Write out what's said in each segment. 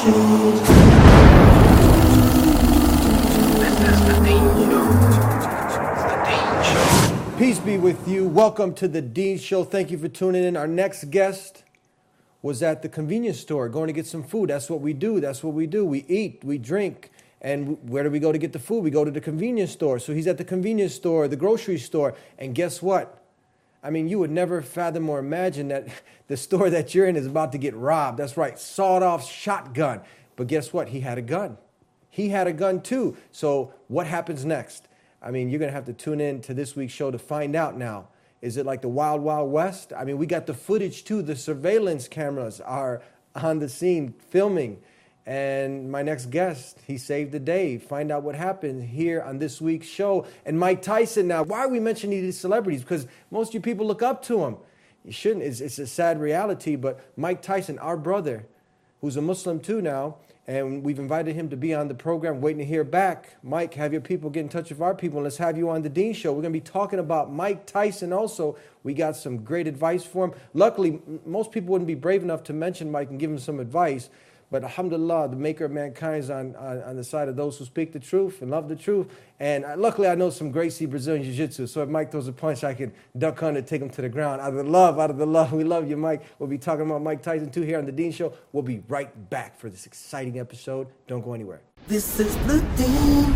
Peace be with you. Welcome to the Dean Show. Thank you for tuning in. Our next guest was at the convenience store going to get some food. That's what we do. We eat, we drink. And where do we go to get the food? We go to the convenience store. So he's at the convenience store, the grocery store. And guess what? I mean, you would never fathom or imagine that the store that you're in is about to get robbed. That's right, sawed-off shotgun. But guess what? He had a gun. He had a gun too. So what happens next? I mean, you're going to have to tune in to this week's show to find out now. Is it like the Wild Wild West? I mean, we got the footage too. The surveillance cameras are on the scene filming. And my next guest, he saved the day. Find out what happened here on this week's show. And Mike Tyson now. Why are we mentioning these celebrities? Because most of you people look up to him. You shouldn't. It's a sad reality. But Mike Tyson, our brother, who's a Muslim too now, and we've invited him to be on the program, waiting to hear back. Mike, have your people get in touch with our people, and let's have you on the Dean Show. We're going to be talking about Mike Tyson also. We got some great advice for him. Luckily, most people wouldn't be brave enough to mention Mike and give him some advice. But alhamdulillah, the maker of mankind is on the side of those who speak the truth and love the truth. And luckily, I know some Gracie Brazilian Jiu-Jitsu. So if Mike throws a punch, I can duck under, take him to the ground. Out of the love. We love you, Mike. We'll be talking about Mike Tyson, too, here on The Dean Show. We'll be right back for this exciting episode. Don't go anywhere. This is The Dean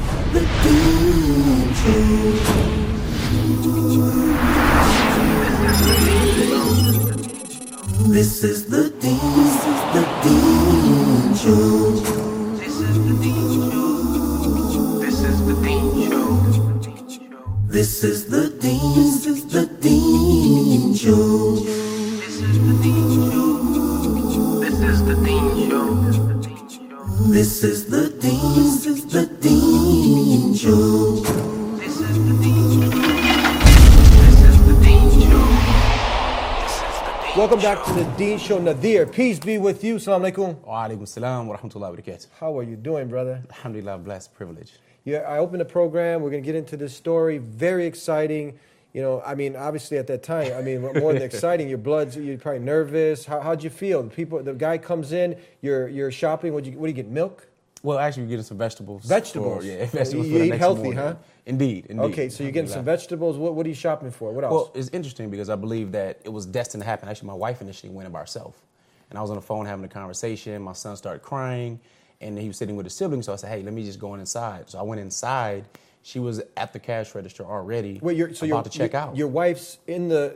Show. This is the Dean Show. This is the Dean Show. This is the Dean Show. This is the Dean Show. This is the Dean Show. This is the Dean Show. This is the Dean Show. This is the Dean Show. Welcome back to the Dean Show. Nadir, peace be with you. Assalamu alaikum. Wa alaikum salam wa rahmatullahi wa barakatuh. How are you doing, brother? Alhamdulillah, blessed, privilege. Yeah, I opened the program. We're going to get into this story. Very exciting. You know, I mean, obviously at that time, I mean, more than exciting, you're probably nervous. How'd you feel? The guy comes in, you're shopping. What do you get, milk? Well, actually, we're getting some vegetables. Vegetables? Vegetables you for the eat next healthy, morning. Huh? Indeed. Okay, so you're getting some vegetables. What are you shopping for? What else? Well, it's interesting because I believe that it was destined to happen. Actually, my wife initially went by herself. And I was on the phone having a conversation. My son started crying, and he was sitting with his siblings. So I said, hey, let me just go inside. So I went inside. She was at the cash register already, about to check out. Your wife's in the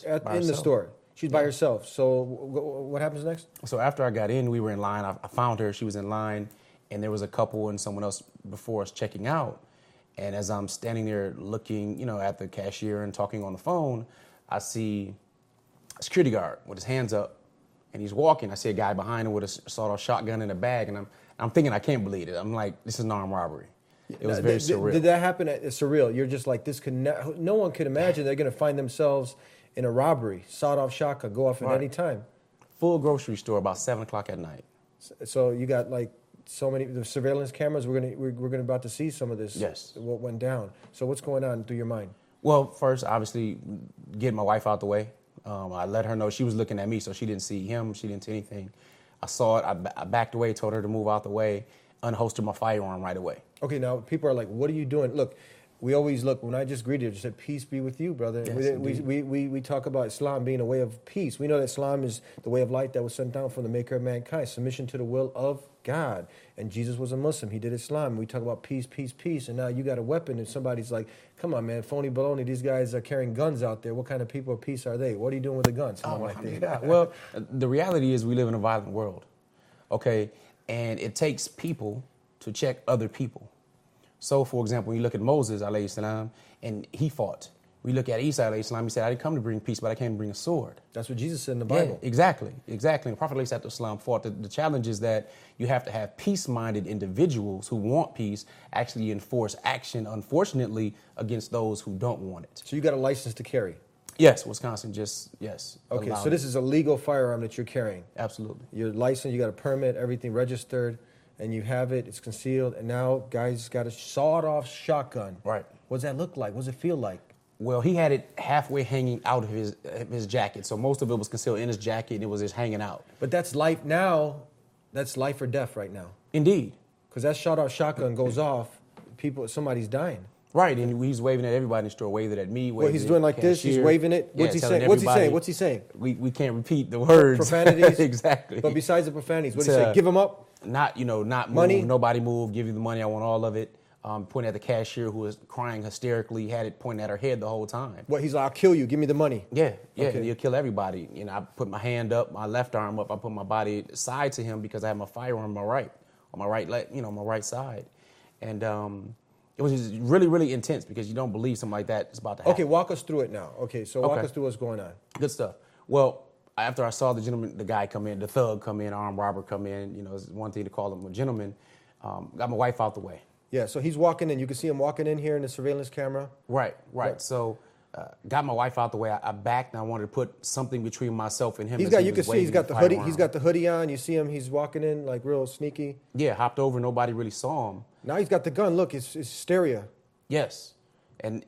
store. She's by Yeah. herself. So what happens next? So after I got in, we were in line. I found her. She was in line, and there was a couple and someone else before us checking out. And as I'm standing there looking, at the cashier and talking on the phone, I see a security guard with his hands up, and he's walking. I see a guy behind him with a sawed-off shotgun in a bag, and I'm thinking, I can't believe it. I'm like, this is an armed robbery. It was very surreal. Did that happen? It's surreal. You're just like, this could no one could imagine they're going to find themselves in a robbery. Sawed-off shotgun, go off at any time. Full grocery store about 7 o'clock at night. So you got like so many the surveillance cameras. We're gonna about to see some of this. Yes. What went down? So what's going on through your mind? Well, first, obviously, getting my wife out the way. I let her know. She was looking at me, so she didn't see him. She didn't see anything. I saw it. I backed away, told her to move out the way, unholstered my firearm right away. Okay, now people are like, what are you doing? Look, we always look, when I just greeted you, I just said, peace be with you, brother. Yes, we talk about Islam being a way of peace. We know that Islam is the way of light that was sent down from the maker of mankind, submission to the will of God. And Jesus was a Muslim. He did Islam. We talk about peace, peace, peace. And now you got a weapon and somebody's like, come on, man, phony baloney. These guys are carrying guns out there. What kind of people of peace are they? What are you doing with the guns? Well, the reality is we live in a violent world, okay? And it takes people to check other people. So, for example, when you look at Moses, alayhi salam, and he fought. We look at Isa, alayhi salam, he said, I didn't come to bring peace, but I came to bring a sword. That's what Jesus said in the Bible. Yeah, exactly. And the Prophet alayhi salam fought. The challenge is that you have to have peace-minded individuals who want peace actually enforce action, unfortunately, against those who don't want it. So you got a license to carry? Yes, Wisconsin yes. Okay, so this is a legal firearm that you're carrying? Absolutely. You're licensed, you got a permit, everything registered, and you have it, it's concealed, and now guys got a sawed-off shotgun. Right. What does that look like? What does it feel like? Well, he had it halfway hanging out of his jacket, so most of it was concealed in his jacket, and it was just hanging out. But that's life now. That's life or death right now. Indeed. Because that shot-out shotgun goes off, somebody's dying. Right, and he's waving at everybody in the store, waving at me. Well, he's doing like this. He's waving it. What's he saying? What's he saying? We can't repeat the words. Profanities. Exactly. But besides the profanities, what do you say? Give him up. Not money. Move. Nobody move. Give you the money. I want all of it. Pointing at the cashier who was crying hysterically, had it pointing at her head the whole time. What, he's like, I'll kill you. Give me the money. Yeah. Okay. You'll kill everybody. I put my hand up, my left arm up. I put my body side to him because I had my firearm on my right leg, my right side, and it was just really, really intense because you don't believe something like that is about to happen. Okay, walk us through it now. Okay, so walk us through what's going on. Good stuff. Well, after I saw the guy come in, the thug come in, armed robber come in, it's one thing to call him a gentleman, got my wife out the way. Yeah, so he's walking in. You can see him walking in here in the surveillance camera. Right. So got my wife out the way. I backed and I wanted to put something between myself and him. You can see he's got the hoodie. He's got the hoodie on. You see him. He's walking in like real sneaky. Yeah, hopped over. Nobody really saw him. Now he's got the gun. Look, it's hysteria. Yes, and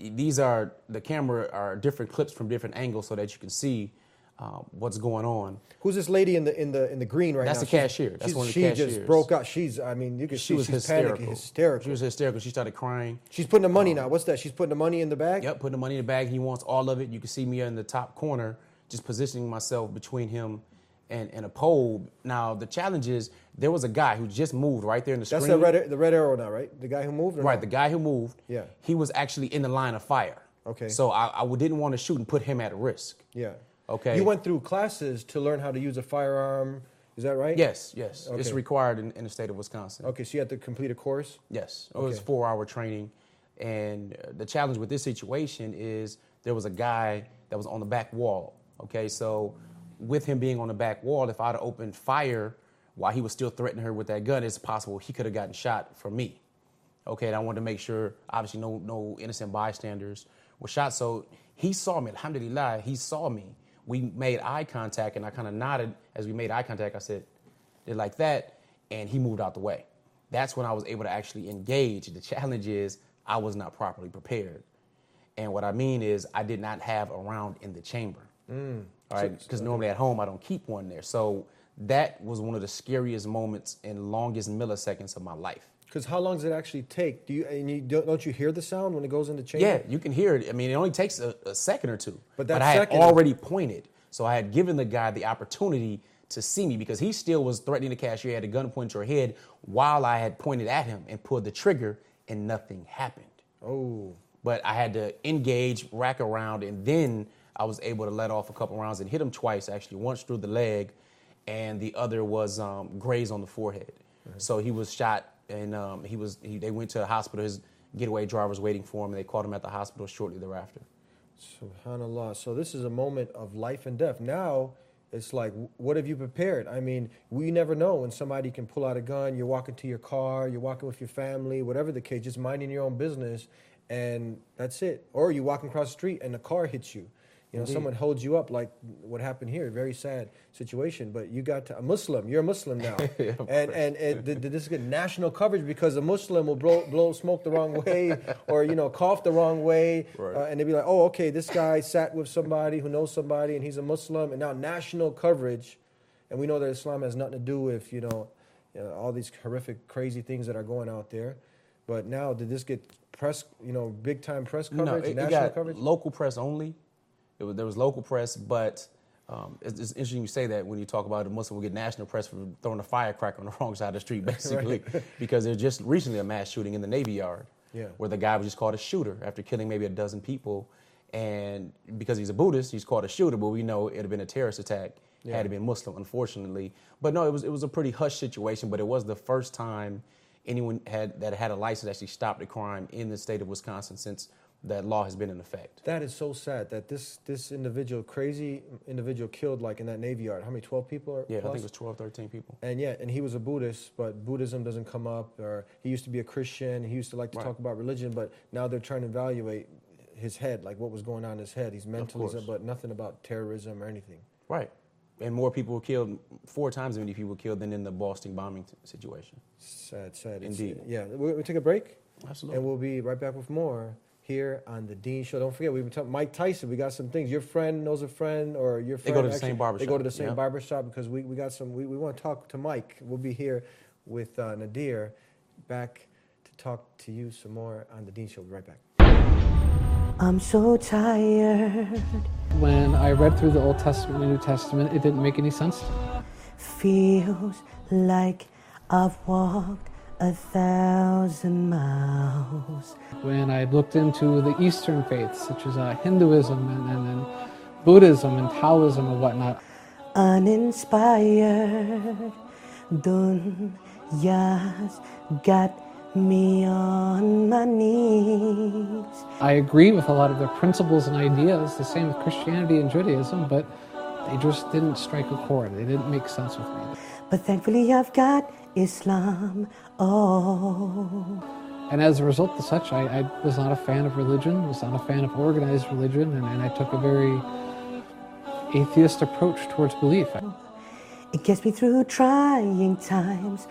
the camera are different clips from different angles so that you can see what's going on. Who's this lady in the green right now? That's the cashier. That's one of the cashiers. She just broke out. You can see she's hysterical. Hysterical. She was hysterical. She started crying. She's putting the money now. What's that? She's putting the money in the bag? Yep, putting the money in the bag. He wants all of it. You can see me in the top corner, just positioning myself between him and a pole. Now, the challenge is there was a guy who just moved right there in the screen. That's the red arrow now, right? The guy who moved? Right, the guy who moved. Yeah. He was actually in the line of fire. Okay. So I didn't want to shoot and put him at risk. Yeah. Okay. You went through classes to learn how to use a firearm. Is that right? Yes. Okay. It's required in the state of Wisconsin. Okay, so you had to complete a course? Yes. It was 4-hour training. And the challenge with this situation is there was a guy that was on the back wall. Okay, so with him being on the back wall, if I'd have opened fire while he was still threatening her with that gun, it's possible he could have gotten shot from me. Okay, and I wanted to make sure, obviously, no innocent bystanders were shot. So he saw me, alhamdulillah, he saw me. We made eye contact, and I kind of nodded as we made eye contact. I said, did like that, and he moved out the way. That's when I was able to actually engage. The challenge is I was not properly prepared. And what I mean is I did not have a round in the chamber. All right, because normally at home I don't keep one there. So that was one of the scariest moments and longest milliseconds of my life. Because how long does it actually take? Don't you hear the sound when it goes in the chamber? Yeah, you can hear it. I mean, it only takes a second or two. But I had already pointed. So I had given the guy the opportunity to see me because he still was threatening the cashier. He had a gun pointed to her head while I had pointed at him and pulled the trigger, and nothing happened. Oh. But I had to engage, rack around, and then I was able to let off a couple rounds and hit him twice, actually, once through the leg, and the other was grazed on the forehead. Right. So he was shot, and they went to the hospital. His getaway driver was waiting for him, and they called him at the hospital shortly thereafter. SubhanAllah. So this is a moment of life and death. Now, it's like, what have you prepared? I mean, we never know when somebody can pull out a gun. You're walking to your car, you're walking with your family, whatever the case, just minding your own business, and that's it. Or you're walking across the street and the car hits you. Indeed. Someone holds you up like what happened here. Very sad situation. But you got a Muslim. You're a Muslim now. Yeah, and did this get national coverage because a Muslim will blow smoke the wrong way or, cough the wrong way. Right. And they'd be like, oh, okay, this guy sat with somebody who knows somebody and he's a Muslim. And now national coverage. And we know that Islam has nothing to do with, all these horrific, crazy things that are going out there. But now did this get press, big time press coverage, no, national got coverage? Local press only. There was local press, but it's interesting you say that when you talk about a Muslim will get national press for throwing a firecracker on the wrong side of the street, basically, Right. because there's just recently a mass shooting in the Navy Yard where the guy was just called a shooter after killing maybe a dozen people. And because he's a Buddhist, he's called a shooter, but we know it had been a terrorist attack had it been Muslim, unfortunately. But no, it was a pretty hush situation, but it was the first time anyone had a license actually stopped a crime in the state of Wisconsin since that law has been in effect. That is so sad that this crazy individual killed, like in that Navy Yard, how many, 12 people? Yeah, plus? I think it was 12, 13 people. And he was a Buddhist, but Buddhism doesn't come up, or he used to be a Christian, he used to like to talk about religion, but now they're trying to evaluate his head, like what was going on in his head. He's mentally, but nothing about terrorism or anything. Right. And more people were killed, 4 times as many people were killed than in the Boston bombing situation. Sad. Indeed. Yeah, we'll take a break. Absolutely. And we'll be right back with more here on the Dean Show. Don't forget, we've been talking Mike Tyson. We got some things. Your friend knows a friend, or your friend. They go to the same barbershop. They go to the same Yep. barbershop because we got some. We want to talk to Mike. We'll be here with Nadir back to talk to you some more on the Dean Show. We'll be right back. I'm so tired. When I read through the Old Testament and New Testament, it didn't make any sense to me. Feels like I've walked 1,000 miles. When I looked into the Eastern faiths, such as Hinduism and Buddhism and Taoism and whatnot, Uninspired, dunya's got me on my knees. I agree with a lot of their principles and ideas, the same with Christianity and Judaism, but they just didn't strike a chord. They didn't make sense with me. But thankfully I've got Islam, oh. And as a result of such, I was not a fan of religion, was not a fan of organized religion, and I took a very atheist approach towards belief. It gets me through trying times,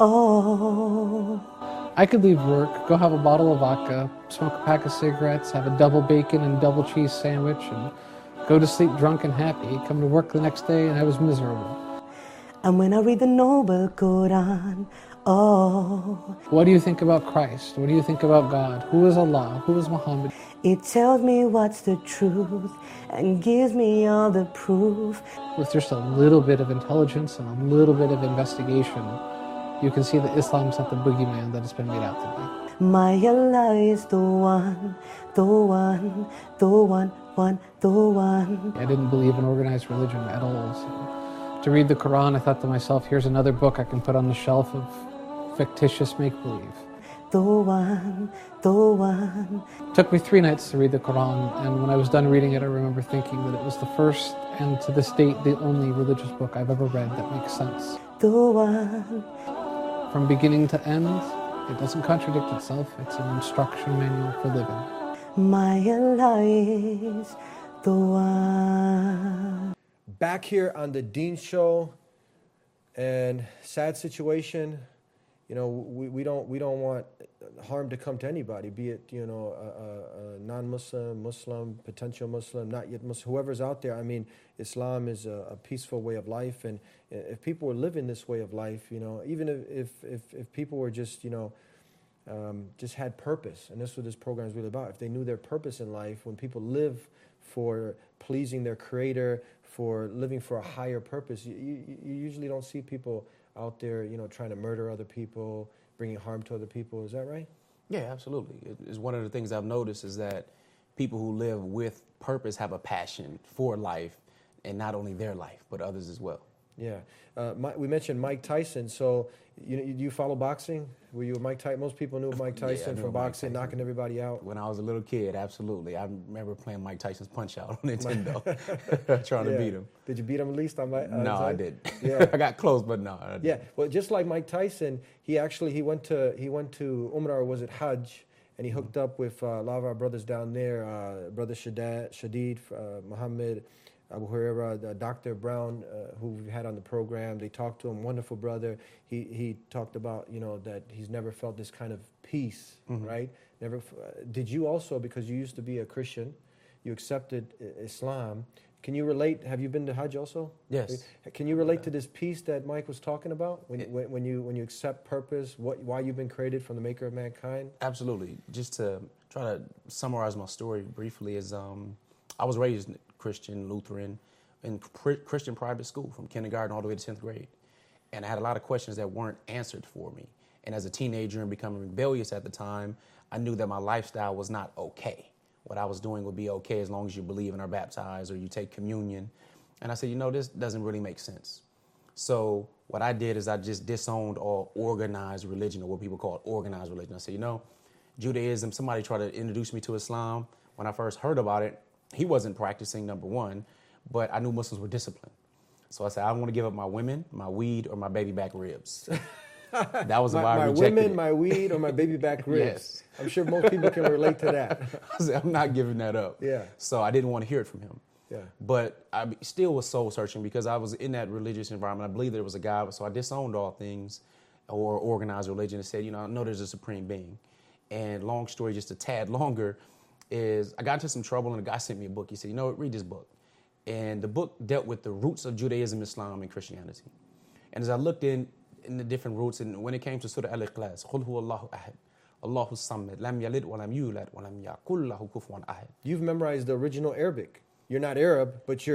oh. I could leave work, go have a bottle of vodka, smoke a pack of cigarettes, have a double bacon and double cheese sandwich, and go to sleep drunk and happy, come to work the next day, and I was miserable. And when I read the Noble Quran, oh, What do you think about Christ? What do you think about God? Who is Allah? Who is Muhammad? it tells me what's the truth and gives me all the proof. With just a little bit of intelligence and a little bit of investigation, you can see that Islam's not the boogeyman that it's been made out to be. My Allah is the one, the one, the one, the one. I didn't believe in organized religion at all. So to read the Quran, I thought to myself, here's another book I can put on the shelf of fictitious make-believe. The one, the one. It took me 3 nights to read the Quran, and when I was done reading it, I remember thinking that it was the first, and to this date, the only religious book I've ever read that makes sense. The one. From beginning to end, it doesn't contradict itself. It's an instruction manual for living. My Allah is the one. Back here on the Dean Show, and sad situation. You know, we don't want harm to come to anybody, be it, you know, a non-Muslim, Muslim, potential Muslim, not yet Muslim, whoever's out there. I mean, Islam is a peaceful way of life, and if people were living this way of life, you know, even if people were just, you know, just had purpose, and that's what this program is really about. If they knew their purpose in life, when people live for pleasing their Creator, for living for a higher purpose, you usually don't see people out there, you know, trying to murder other people, bringing harm to other people. Is that right? Yeah, absolutely. It's one of the things I've noticed is that people who live with purpose have a passion for life, and not only their life, but others as well. Yeah. We mentioned Mike Tyson. So, you know, do you follow boxing? Were you a Mike Tyson? Most people knew Mike Yeah, I Tyson knew from Mike boxing, Tyson. knocking everybody out. When I was a little kid, absolutely. I remember playing Mike Tyson's Punch-Out on Nintendo, trying to Yeah. beat him. Did you beat him at least? No, I didn't. Yeah. I got close, but no. I didn't. Yeah. Well, just like Mike Tyson, he went to Umrah, or was it Hajj, and he hooked up with a lot of our brothers down there, Brother Shadid, Muhammad, Abu Huraira, Dr. Brown, who we had on the program. They talked to him, wonderful brother. He talked about, you know, that he's never felt this kind of peace, right? Never. Did you also, because you used to be a Christian, you accepted Islam. Can you relate? Have you been to Hajj also? Yes. Can you relate to this peace that Mike was talking about when you accept purpose, why you've been created from the Maker of mankind? Absolutely. Just to try to summarize my story briefly is I was raised Christian, Lutheran, in Christian private school from kindergarten all the way to 10th grade. And I had a lot of questions that weren't answered for me. And as a teenager and becoming rebellious at the time, I knew that my lifestyle was not okay. What I was doing would be okay as long as you believe and are baptized or you take communion. And I said, you know, this doesn't really make sense. So what I did is I just disowned all organized religion, or what people call organized religion. I said, you know, Judaism, somebody tried to introduce me to Islam. When I first heard about it, he wasn't practicing, number one, but I knew Muslims were disciplined. So I said, I don't want to give up my women, my weed, or my baby back ribs. That was why I My rejected women, it. my weed, or my baby back ribs. Yes. I'm sure most people can relate to that. I said, I'm not giving that up. Yeah. So I didn't want to hear it from him. Yeah. But I still was soul searching because I was in that religious environment. I believed there was a God, so I disowned all things or organized religion and said, you know, I know there's a supreme being. And long story, just a tad longer, is I got into some trouble and a guy sent me a book. He said, you know what, read this book. And the book dealt with the roots of Judaism, Islam, and Christianity. And as I looked in the different roots, and when it came to Surah Al-Ikhlas, قُلْ هُوَ اللَّهُ أَحَدٌ اللَّهُ الصَّمَّدُ لَمْ يَلِدْ وَلَمْ يُولَدْ وَلَمْ يَكُنْ لَهُ كُفُوًا أَحَدٌ. You've memorized the original Arabic. You're not Arab, but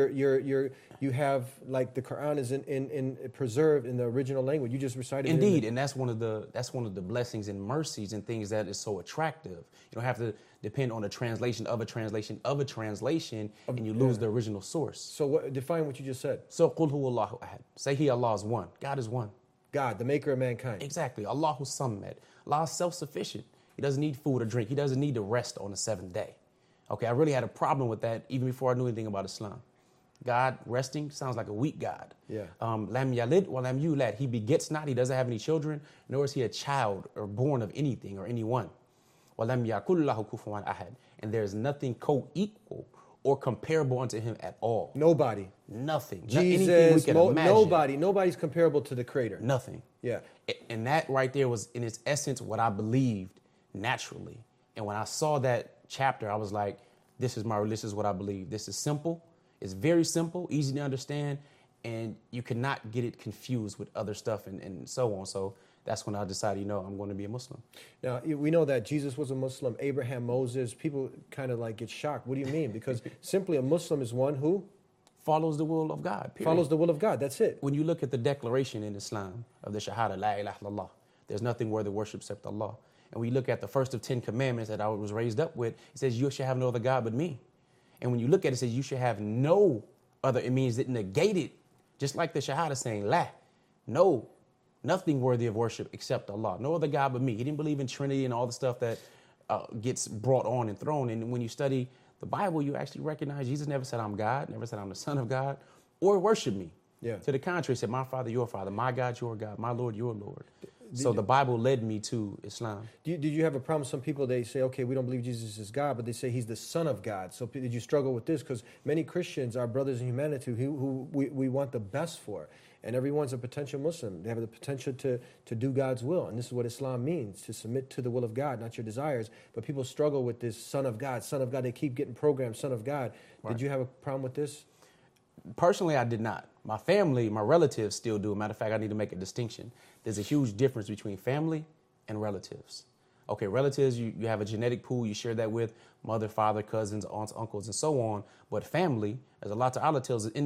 you have, like, the Quran is in preserved in the original language. You just recited Indeed, it. and that's one of the blessings and mercies and things that is so attractive. You don't have to depend on a translation of a translation of a translation, and you lose the original source. So define what you just said. So قُلْ هُوَ اللَّهُ أَحَدٌ. Say He, Allah, is one. God is one. God, the maker of mankind. Exactly. Allahu Samad. Allah is self-sufficient. He doesn't need food or drink. He doesn't need to rest on the seventh day. Okay, I really had a problem with that even before I knew anything about Islam. God resting sounds like a weak God. Yeah. Lam yalid wa lam yulad. He begets not. He doesn't have any children, nor is he a child or born of anything or anyone. Wa lam yakul lahu kufuwan ahad. And there is nothing co-equal or comparable unto him at all. Nobody. Nothing. Anything we Jesus, can imagine. nobody's comparable to the Creator. Nothing. Yeah. And that right there was, in its essence, what I believed naturally. And when I saw that chapter, I was like, this is what I believe. This is simple. It's very simple, easy to understand, and you cannot get it confused with other stuff and so on. So that's when I decided, I'm going to be a Muslim. Now, we know that Jesus was a Muslim, Abraham, Moses. People kind of like get shocked. What do you mean? Because simply a Muslim is one who follows the will of God, period. Follows the will of God. That's it. When you look at the declaration in Islam of the Shahada, La ilaha illallah, there's nothing worthy of worship except Allah. And we look at the first of 10 commandments that I was raised up with, it says, you should have no other God but me. And when you look at it, it says, you should have no other. It means it negated, just like the Shahada saying, La, no, nothing worthy of worship except Allah. No other God but me. He didn't believe in Trinity and all the stuff that gets brought on and thrown. And when you study the Bible, you actually recognize Jesus never said, I'm God, never said, I'm the Son of God, or worship me. Yeah. To the contrary, he said, my Father, your Father, my God, your God, my Lord, your Lord. So the Bible led me to Islam. Did you have a problem? Some people, they say, okay, we don't believe Jesus is God, but they say he's the Son of God. So did you struggle with this? Because many Christians are brothers in humanity who we want the best for. And everyone's a potential Muslim. They have the potential to do God's will. And this is what Islam means, to submit to the will of God, not your desires. But people struggle with this Son of God, Son of God. They keep getting programmed, Son of God. Right. Did you have a problem with this? Personally, I did not. My family, my relatives still do. Matter of fact, I need to make a distinction. There's a huge difference between family and relatives. Okay, relatives, you have a genetic pool, you share that with mother, father, cousins, aunts, uncles, and so on. But family, as Allah Ta'ala tells us,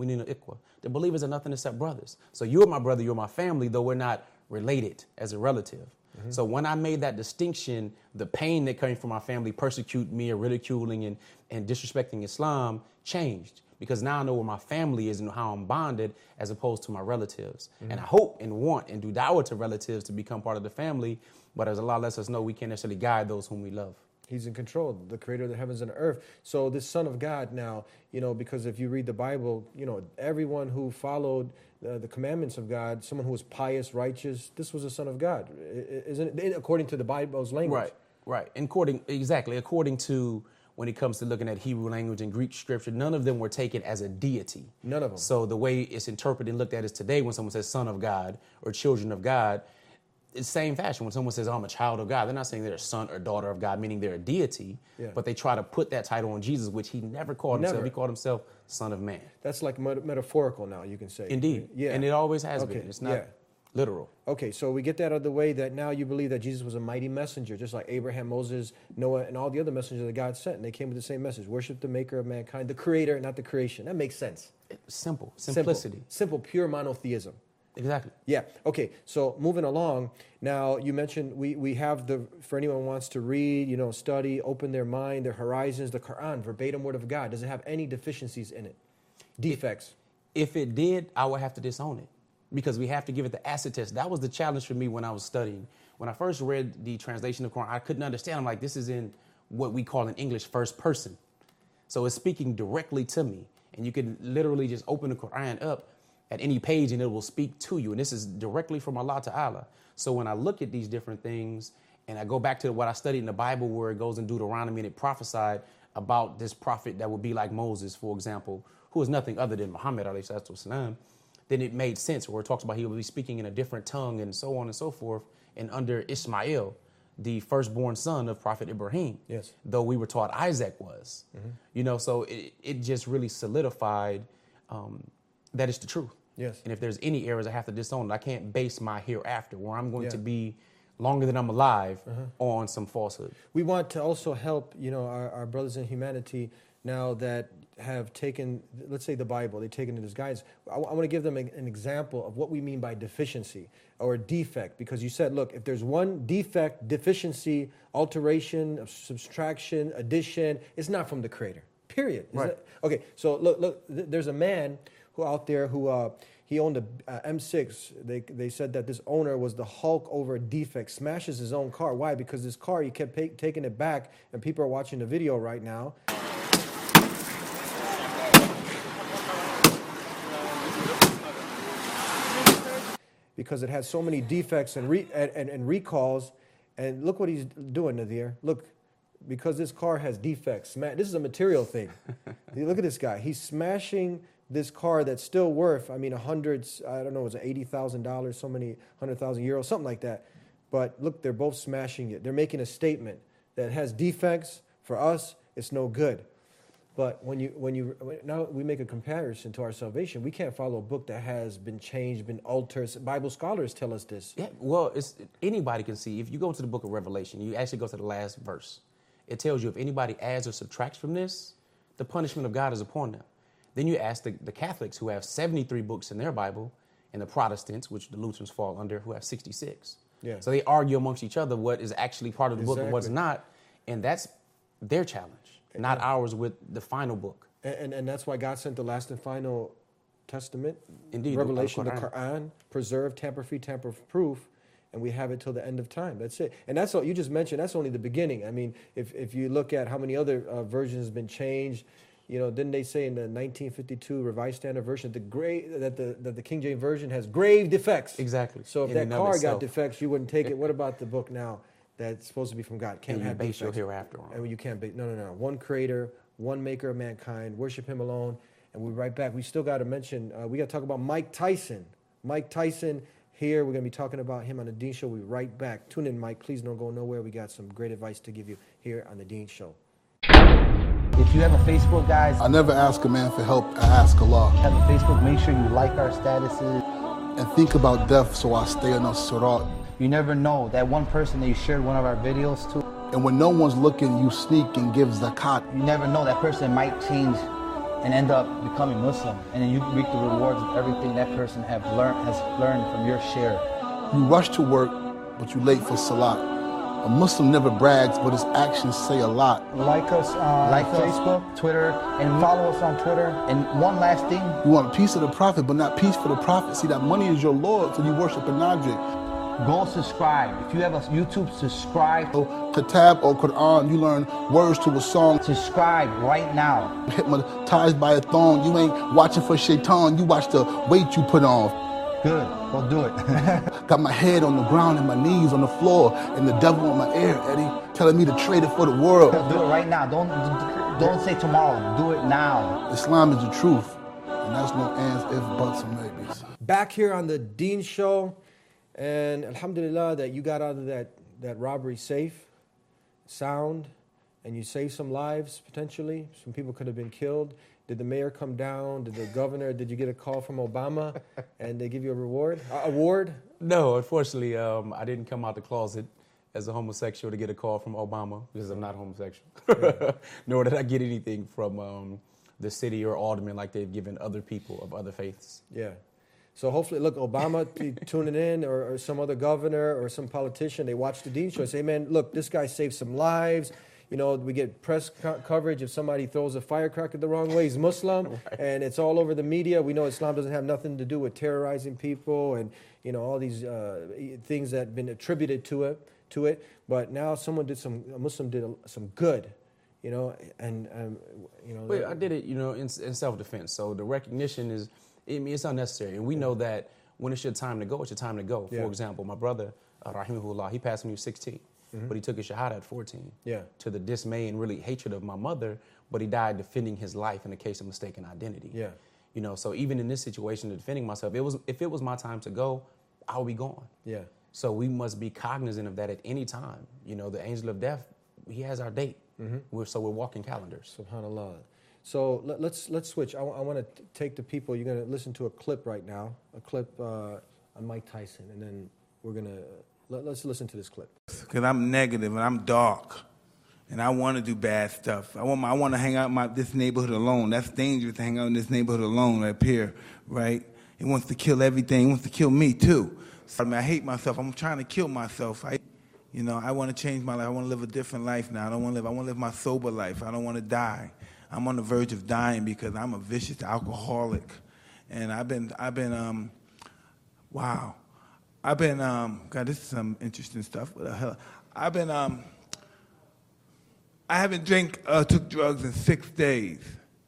the believers are nothing except brothers. So you're my brother, you're my family, though we're not related as a relative. Mm-hmm. So when I made that distinction, the pain that came from my family persecuting me or ridiculing and disrespecting Islam changed. Because now I know where my family is and how I'm bonded as opposed to my relatives. Mm-hmm. And I hope and want and do da'wah to relatives to become part of the family. But as Allah lets us know, we can't necessarily guide those whom we love. He's in control, the creator of the heavens and the earth. So this Son of God now, because if you read the Bible, everyone who followed the commandments of God, someone who was pious, righteous, this was a Son of God, isn't it? According to the Bible's language. Right. According to when it comes to looking at Hebrew language and Greek scripture, none of them were taken as a deity. None of them. So the way it's interpreted and looked at is today when someone says Son of God or children of God, it's the same fashion. When someone says, I'm a child of God, they're not saying they're a son or daughter of God, meaning they're a deity, but they try to put that title on Jesus, which he never called himself. He called himself Son of Man. That's like metaphorical now, you can say. Indeed. Yeah. And it always has been. It's not literal. Okay, so we get that out of the way that now you believe that Jesus was a mighty messenger, just like Abraham, Moses, Noah, and all the other messengers that God sent. And they came with the same message. Worship the maker of mankind, the creator, not the creation. That makes sense. Simple. Simplicity. Simple, pure monotheism. Exactly. Yeah. Okay. So moving along, now you mentioned we have for anyone who wants to read, study, open their mind, their horizons, the Quran, verbatim word of God. Does it have any deficiencies in it? Defects? If it did, I would have to disown it because we have to give it the acid test. That was the challenge for me when I was studying. When I first read the translation of Quran, I couldn't understand. I'm like, this is in what we call in English first person. So it's speaking directly to me. And you can literally just open the Quran up at any page and it will speak to you. And this is directly from Allah Ta'ala. So when I look at these different things and I go back to what I studied in the Bible where it goes in Deuteronomy and it prophesied about this prophet that would be like Moses, for example, who is nothing other than Muhammad alayhi salatu wasalam, then it made sense where it talks about he will be speaking in a different tongue and so on and so forth. And under Ismail, the firstborn son of Prophet Ibrahim. Yes. Though we were taught Isaac was. You know, so it just really solidified that it's the truth. Yes. And if there's any errors, I have to disown it. I can't base my hereafter, where I'm going Yeah. to be longer than I'm alive, on some falsehood. We want to also help, you know, our brothers in humanity now that have taken, let's say, the Bible, they've taken it as guides. I want to give them an example of what we mean by deficiency or defect, because you said, look, if there's one defect, deficiency, alteration, subtraction, addition, it's not from the Creator, period. Right. Okay, so look, there's a man who out there who he owned a M6. They said that this owner was the Hulk over a defect, smashes his own car. Why? Because this car, he kept taking it back, and people are watching the video right now. Because it had so many defects and recalls. And look what he's doing, Nadir. Look, because this car has defects. This is a material thing. Look at this guy. He's smashing this car that's still worth, I mean, hundreds, I don't know, it was $80,000, so many 100,000 euros, something like that. But look, they're both smashing it. They're making a statement that has defects. For us, it's no good. But now we make a comparison to our salvation. We can't follow a book that has been changed, been altered. Bible scholars tell us this. Yeah, well, anybody can see. If you go to the book of Revelation, you actually go to the last verse. It tells you if anybody adds or subtracts from this, the punishment of God is upon them. Then you ask the Catholics, who have 73 books in their Bible, and the Protestants, which the Lutherans fall under, who have 66. Yeah. So they argue amongst each other what is actually part of the book and what's Exactly. not, and that's their challenge, not ours with the final book. And that's why God sent the last and final testament, Indeed, Revelation, the Quran. Quran, preserved, tamper-free, tamper-proof, and we have it till the end of time. That's it. And that's all you just mentioned. That's only the beginning. I mean, if you look at how many other versions have been changed, you know, didn't they say in the 1952 Revised Standard Version that the King James Version has grave defects? Exactly. So if In that and of car got itself. defects, you wouldn't take it. What about the book now that's supposed to be from God? Can't And you have base your defects. hereafter on. And you can't base. No. One Creator, one Maker of mankind. Worship Him alone. And we'll be right back. We still got to mention. We got to talk about Mike Tyson. Mike Tyson here. We're going to be talking about him on the Dean Show. We'll be right back. Tune in, Mike. Please don't go nowhere. We got some great advice to give you here on the Dean Show. If you have a Facebook, guys, I never ask a man for help, I ask Allah. have a Facebook, make sure you like our statuses. And think about death so I stay on a sirat. You never know, that one person that you shared one of our videos to, And when no one's looking, you sneak and give zakat. you never know, that person might change and end up becoming Muslim. And then you reap the rewards of everything that person has learned from your share. You rush to work, but you late for salat. A Muslim never brags, but his actions say a lot. Like us on Facebook, Twitter, and follow us on Twitter. And one last thing, You want a piece of the Prophet, but not peace for the Prophet. See, that money is your Lord, so you worship an object. go subscribe. If you have a YouTube, subscribe. So, Kitab or Quran, you learn words to a song. Subscribe right now. Hypnotized by a thong, you ain't watching for shaitan, you watch the weight you put on. Good, go do it. Got my head on the ground and my knees on the floor, and the devil in my ear, Eddie, telling me to trade it for the world. Do it right now. Don't say tomorrow. Do it now. Islam is the truth, and that's no ands, ifs, buts, and maybes. Back here on the Dean Show, and alhamdulillah that you got out of that robbery safe, sound, and you saved some lives potentially. Some people could have been killed. Did the mayor come down? Did the governor? Did you get a call from Obama, and they give you a award? No, unfortunately, I didn't come out the closet as a homosexual to get a call from Obama, because I'm not homosexual. Nor did I get anything from the city or alderman like they've given other people of other faiths. Yeah. So hopefully, look, Obama tuning in, or some other governor or some politician, they watch the Dean Show and say, man, look, this guy saved some lives. You know, we get press coverage if somebody throws a firecracker the wrong way. He's Muslim, right. And it's all over the media. We know Islam doesn't have nothing to do with terrorizing people and, you know, all these things that have been attributed to it. But now a Muslim did some good, you know, and, you know. Well, I did it, you know, in self-defense. So the recognition is, I mean, it's unnecessary. And we know that when it's your time to go, it's your time to go. Yeah. For example, my brother, Rahimahullah, he passed when he was 16. But he took his shahada at 14. Yeah. To the dismay and really hatred of my mother, but he died defending his life in the case of mistaken identity. Yeah. You know, so even in this situation, defending myself, if it was my time to go, I would be gone. Yeah. So we must be cognizant of that at any time. You know, the angel of death, he has our date. So we're walking calendars. SubhanAllah. So let's switch. I want to take the people. You're going to listen to a clip right now, a clip on Mike Tyson, and then we're going to let's listen to this clip. Because I'm negative and I'm dark, and I want to do bad stuff. I want to hang out in this neighborhood alone. That's dangerous to hang out in this neighborhood alone right here, right? It wants to kill everything. It wants to kill me too. So, I hate myself. I'm trying to kill myself. I want to change my life. I want to live a different life now. I want to live my sober life. I don't want to die. I'm on the verge of dying because I'm a vicious alcoholic, and God, this is some interesting stuff. What the hell? I haven't took drugs in 6 days,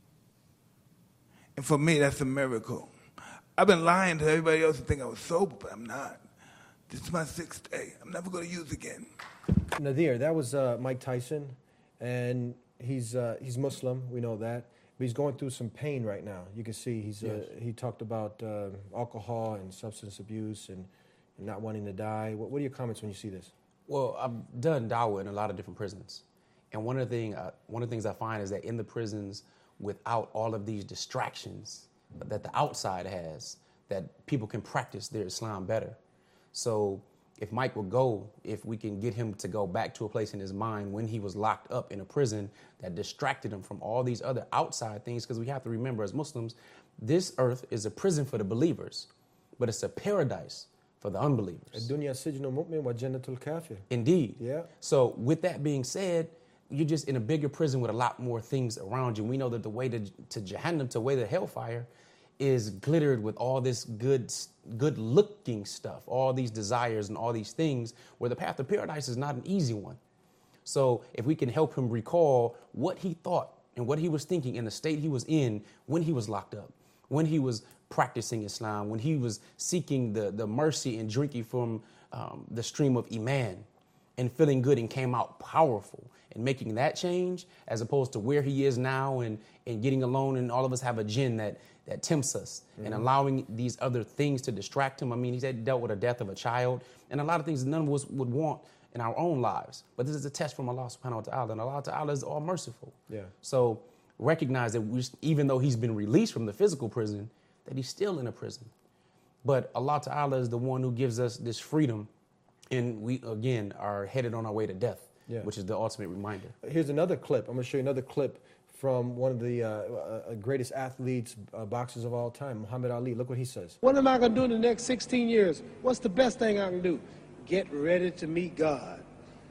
and for me, that's a miracle. I've been lying to everybody else and think I was sober, but I'm not. This is my 6th day. I'm never going to use again. Nadir, that was Mike Tyson, and he's Muslim. We know that, but he's going through some pain right now. You can see he talked about alcohol and substance abuse and not wanting to die. What are your comments when you see this? Well, I've done dawah in a lot of different prisons, and one of the things I find is that in the prisons, without all of these distractions that the outside has, that people can practice their Islam better. So if Mike would go, if we can get him to go back to a place in his mind when he was locked up in a prison that distracted him from all these other outside things, because we have to remember as Muslims, this earth is a prison for the believers, but it's a paradise for the unbelievers. الدنيا سجن المؤمن وجنة الكافر. Indeed. Yeah. So with that being said, you're just in a bigger prison with a lot more things around you. We know that the way to Jahannam, to way to hellfire, is glittered with all this good-looking stuff, all these desires and all these things, where the path to paradise is not an easy one. So if we can help him recall what he thought and what he was thinking in the state he was in when he was locked up, when he was practicing Islam, when he was seeking the mercy and drinking from the stream of Iman and feeling good and came out powerful, and making that change as opposed to where he is now and getting alone, and all of us have a jinn that tempts us and allowing these other things to distract him. I mean, he's dealt with the death of a child and a lot of things none of us would want in our own lives. But this is a test from Allah subhanahu wa ta'ala, and Allah ta'ala is all merciful. Yeah. So recognize that even though he's been released from the physical prison, that he's still in a prison. But Allah ta'ala is the one who gives us this freedom, and we, again, are headed on our way to death. Yeah. Which is the ultimate reminder. Here's another clip. I'm going to show you another clip from one of the greatest athletes, boxers of all time, Muhammad Ali. Look what he says. What am I going to do in the next 16 years? What's the best thing I can do? Get ready to meet God.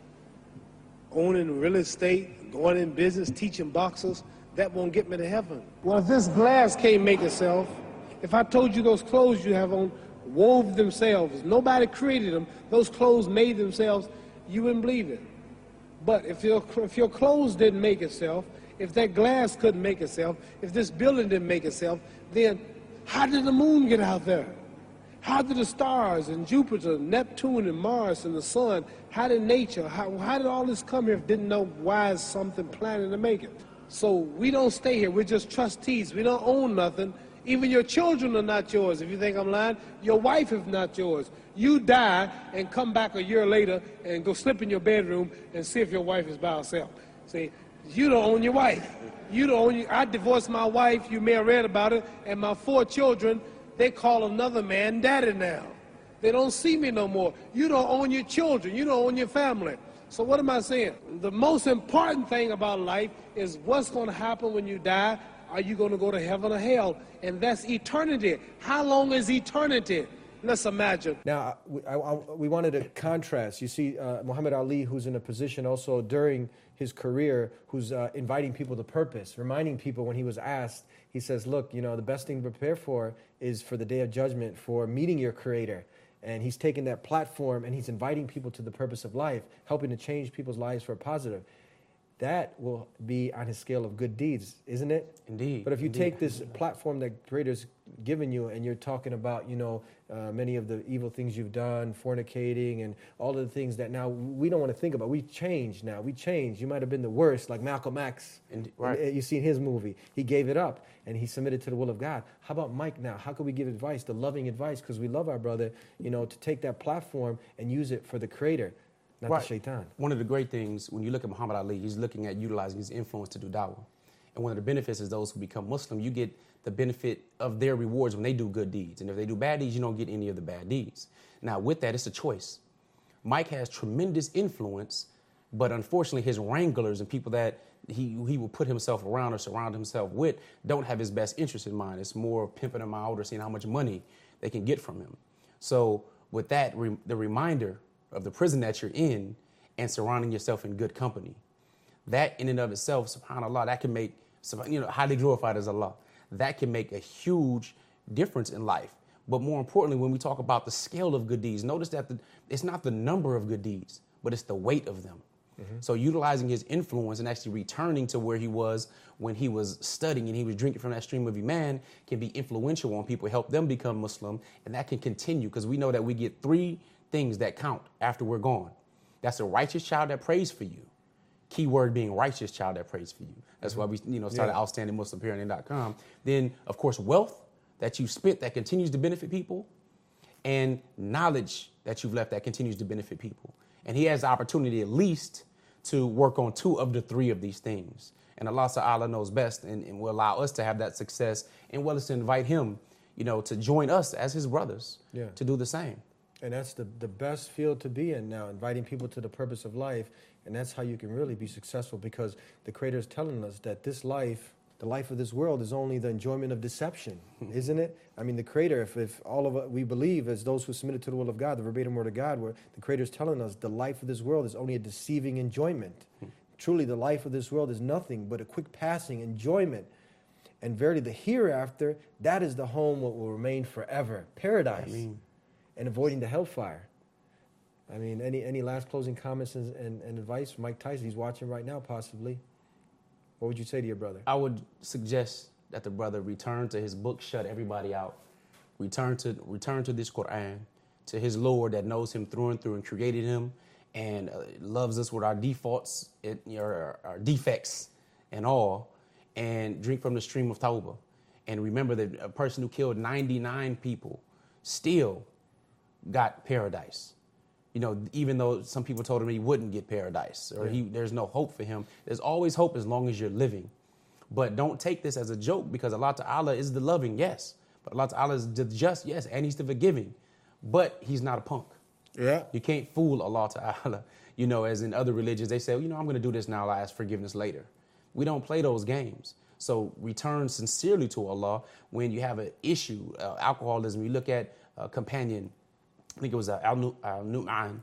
Owning real estate, going in business, teaching boxers, that won't get me to heaven. Well, if this glass can't make itself, if I told you those clothes you have on wove themselves, nobody created them, those clothes made themselves, you wouldn't believe it. But if your clothes didn't make itself, if that glass couldn't make itself, if this building didn't make itself, then how did the moon get out there? How did the stars and Jupiter, Neptune and Mars and the sun, how did nature, how did all this come here if didn't know why is something planning to make it? So we don't stay here, we're just trustees, we don't own nothing. Even your children are not yours. If you think I'm lying, your wife is not yours. You die and come back a year later and go slip in your bedroom and see if your wife is by herself. See, you don't own your wife. You don't own I divorced my wife, you may have read about it, and my 4 children, they call another man daddy now. They don't see me no more. You don't own your children. You don't own your family. So what am I saying? The most important thing about life is what's going to happen when you die. Are you going to go to heaven or hell? And that's eternity. How long is eternity? Let's imagine. Now, we wanted to contrast. You see Muhammad Ali, who's in a position also during his career, who's inviting people to purpose, reminding people when he was asked, he says, look, you know, the best thing to prepare for is for the day of judgment, for meeting your creator. And he's taking that platform and he's inviting people to the purpose of life, helping to change people's lives for a positive. That will be on his scale of good deeds, isn't it? Indeed. But if you take this platform that creators given you, and you're talking about, many of the evil things you've done, fornicating, and all of the things that now we don't want to think about. We changed now. We changed. You might have been the worst, like Malcolm X. Right. You've seen his movie. He gave it up, and he submitted to the will of God. How about Mike now? How can we give advice, the loving advice, because we love our brother, to take that platform and use it for the Creator, not the shaitan? One of the great things, when you look at Muhammad Ali, he's looking at utilizing his influence to do dawah. And one of the benefits is those who become Muslim, you get the benefit of their rewards when they do good deeds. And if they do bad deeds, you don't get any of the bad deeds. Now, with that, it's a choice. Mike has tremendous influence, but unfortunately, his wranglers and people that he will put himself around or surround himself with don't have his best interest in mind. It's more pimping him out or seeing how much money they can get from him. So with that, the reminder of the prison that you're in and surrounding yourself in good company, that in and of itself, subhanAllah, that can make, highly glorified as Allah, that can make a huge difference in life. But more importantly, when we talk about the scale of good deeds, notice that it's not the number of good deeds, but it's the weight of them. Mm-hmm. So utilizing his influence and actually returning to where he was when he was studying and he was drinking from that stream of Iman can be influential on people, help them become Muslim, and that can continue because we know that we get 3 things that count after we're gone. That's a righteous child that prays for you. Key word being righteous child that prays for you. That's why we started OutstandingMuslimParenting.com. Then, of course, wealth that you spent that continues to benefit people, and knowledge that you've left that continues to benefit people. And he has the opportunity at least to work on 2 of the 3 of these things. And Allah Ta'ala knows best and will allow us to have that success, and well as to invite him, to join us as his brothers to do the same. And that's the best field to be in now, inviting people to the purpose of life. And that's how you can really be successful, because the Creator is telling us that this life, the life of this world, is only the enjoyment of deception, isn't it? I mean, the Creator, if all of us, we believe as those who submitted to the will of God, the verbatim word of God, where the Creator is telling us the life of this world is only a deceiving enjoyment. Truly, the life of this world is nothing but a quick passing enjoyment. And verily, the hereafter, that is the home what will remain forever, paradise, and avoiding the hellfire. I mean, any last closing comments and advice from Mike Tyson? He's watching right now, possibly. What would you say to your brother? I would suggest that the brother return to his book, shut everybody out. Return to this Quran, to his Lord that knows him through and through and created him and loves us with our defaults, our defects and all, and drink from the stream of Tawbah. And remember that a person who killed 99 people still got paradise. Even though some people told him he wouldn't get paradise or there's no hope for him, there's always hope as long as you're living. But don't take this as a joke, because Allah Ta'ala is the loving, yes. But Allah Ta'ala is the just, yes, and he's the forgiving. But he's not a punk. Yeah. You can't fool Allah Ta'ala. As in other religions, they say, I'm going to do this now, I'll ask forgiveness later. We don't play those games. So return sincerely to Allah when you have an issue, alcoholism. You look at a companion, I think it was Al-Nu'man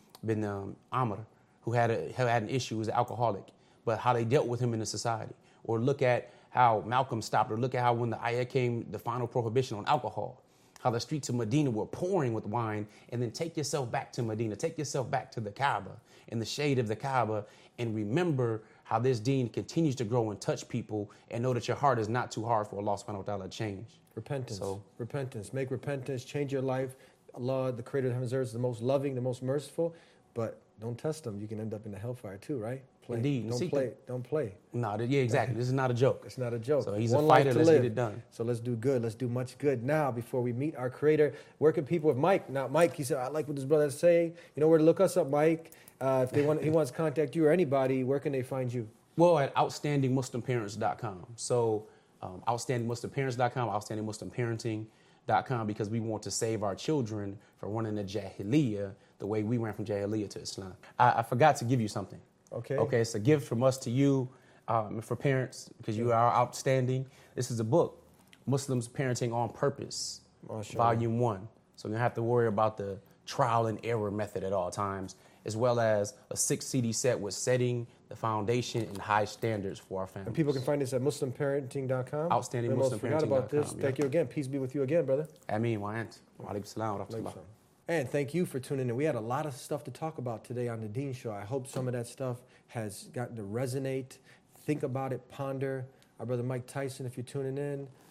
bin Amr, who had an issue, was an alcoholic, but how they dealt with him in the society. Or look at how Malcolm stopped, or look at how when the ayah came, the final prohibition on alcohol, how the streets of Medina were pouring with wine, and then take yourself back to Medina, take yourself back to the Kaaba, in the shade of the Kaaba, and remember how this deen continues to grow and touch people, and know that your heart is not too hard for Allah subhanahu wa ta'ala to change. Repentance. Make repentance, change your life. Allah, the Creator of heavens and earth, is the most loving, the most merciful, but don't test them. You can end up in the hellfire too, right? Indeed. Don't play. No, exactly. This is not a joke. It's not a joke. So he's a fighter. Let's get it done. So let's do good. Let's do much good. Now, before we meet our Creator, where can people with Mike? Now, Mike, he said, I like what this brother is saying. You know where to look us up, Mike. If he wants to contact you or anybody, where can they find you? Well, at OutstandingMuslimParents.com. So OutstandingMuslimParents.com, OutstandingMuslimParenting.com, because we want to save our children from running the Jahiliyyah the way we ran from Jahiliyyah to Islam. I forgot to give you something. Okay, it's a gift from us to you, for parents, because you are outstanding. This is a book, Muslims Parenting on Purpose, Volume 1. So you don't have to worry about the trial and error method at all times, as well as a 6 CD set with setting the foundation and high standards for our families. And people can find this at MuslimParenting.com. OutstandingMuslimParenting.com. Forgot about this. Yeah. Thank you again. Peace be with you again, brother. Ameen wa ant. Wa alaikum salam wa rahmatullah. And thank you for tuning in. We had a lot of stuff to talk about today on the Dean Show. I hope some of that stuff has gotten to resonate. Think about it, ponder. Our brother Mike Tyson, if you're tuning in,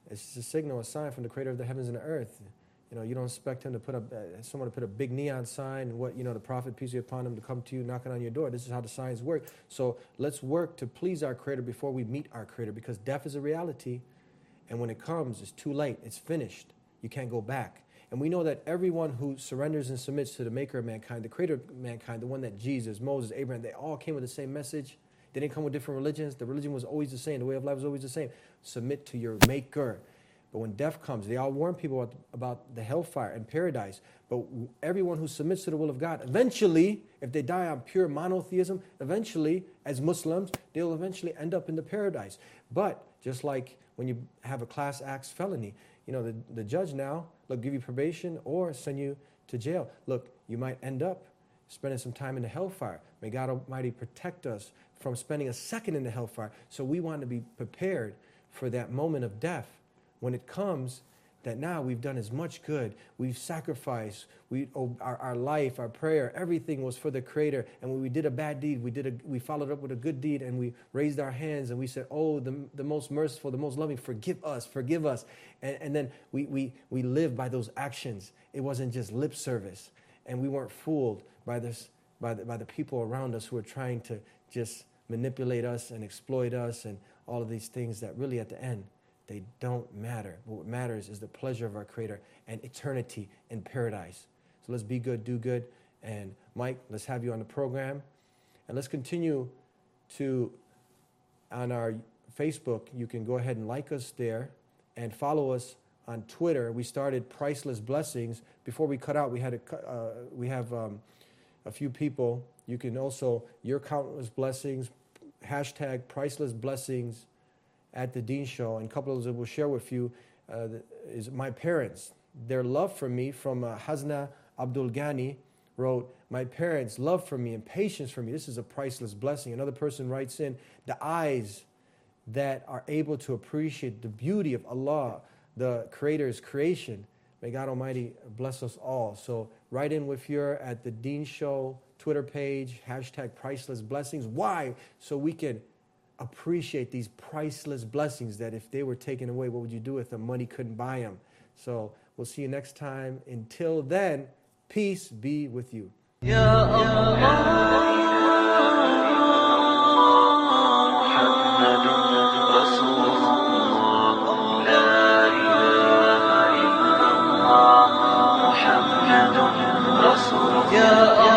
It's just a signal, a sign from the creator of the heavens and the earth. You know, you don't expect him to put up, someone to put a big neon sign, the prophet, peace be upon him, to come to you knocking on your door. This is how the signs work. So let's work to please our creator before we meet our creator, because death is a reality. And when it comes, it's too late. It's finished. You can't go back. And we know that everyone who surrenders and submits to the maker of mankind, the creator of mankind, the one that Jesus, Moses, Abraham, they all came with the same message. They didn't come with different religions. The religion was always the same. The way of life was always the same. Submit to your maker. But when death comes, they all warn people about the hellfire and paradise. But everyone who submits to the will of God, eventually, if they die on pure monotheism, eventually, as Muslims, they'll eventually end up in the paradise. But just like when you have a class X felony, the judge now, look, give you probation or send you to jail. Look, you might end up spending some time in the hellfire. May God Almighty protect us from spending a second in the hellfire. So we want to be prepared for that moment of death. When it comes, that now we've done as much good, we've sacrificed, our life, our prayer, everything was for the Creator. And when we did a bad deed, we followed up with a good deed, and we raised our hands and we said, "Oh, the most merciful, the most loving, forgive us." And then we lived by those actions. It wasn't just lip service, and we weren't fooled by the people around us who were trying to just manipulate us and exploit us and all of these things that really at the end, they don't matter. What matters is the pleasure of our Creator and eternity in paradise. So let's be good, do good. And Mike, let's have you on the program. And let's continue on our Facebook, you can go ahead and like us there and follow us on Twitter. We started Priceless Blessings. Before we cut out, we have a few people. You can also, Your Countless Blessings, hashtag Priceless Blessings at the Dean Show, and a couple of those we'll share with you is my parents. Their love for me, from Hasna Abdul Ghani, wrote, "My parents' love for me and patience for me, this is a priceless blessing." Another person writes in, "The eyes that are able to appreciate the beauty of Allah, the Creator's creation. May God Almighty bless us all." So write in with your at the Dean Show Twitter page, hashtag Priceless Blessings. Why? So we can appreciate these priceless blessings that if they were taken away, what would you do with them? Money couldn't buy them. So we'll see you next time. Until then, peace be with you. Ya